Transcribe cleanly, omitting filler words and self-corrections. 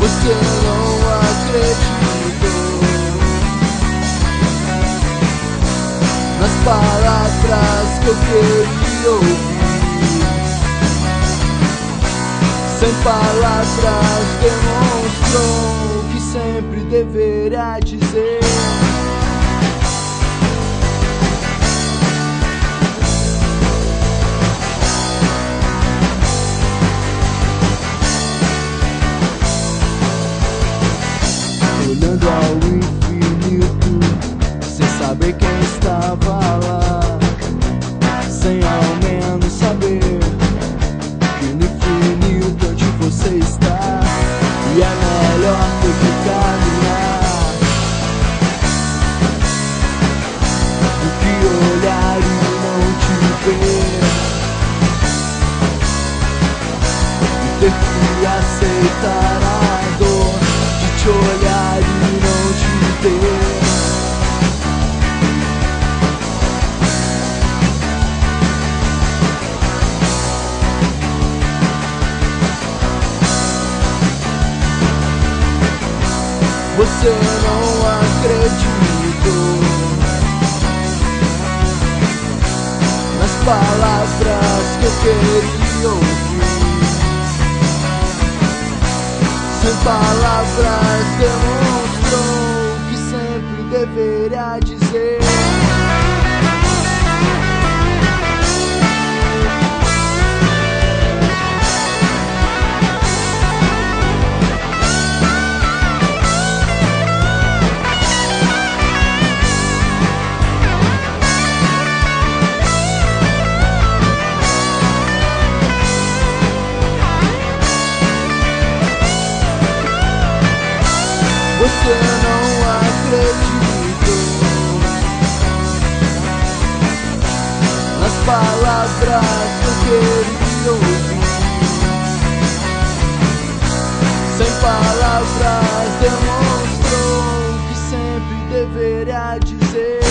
Você não acreditou nas palavras que eu queria ouvir. Sem palavras demonstrou que sempre deverá dizer. Olhando ao infinito, sem saber quem estava lá, sem ao menos saber que no infinito onde você está, e é melhor ter que caminhar do que olhar e não te ver, e ter que aceitar a dor de te olhar e não te ter. Você não acreditou nas palavras que eu queria ouvir. Sem palavras demonstrou que sempre deverá dizer. Você não acreditou nas palavras que eu queria ouvir. Sem palavras demonstrou que sempre deverá dizer.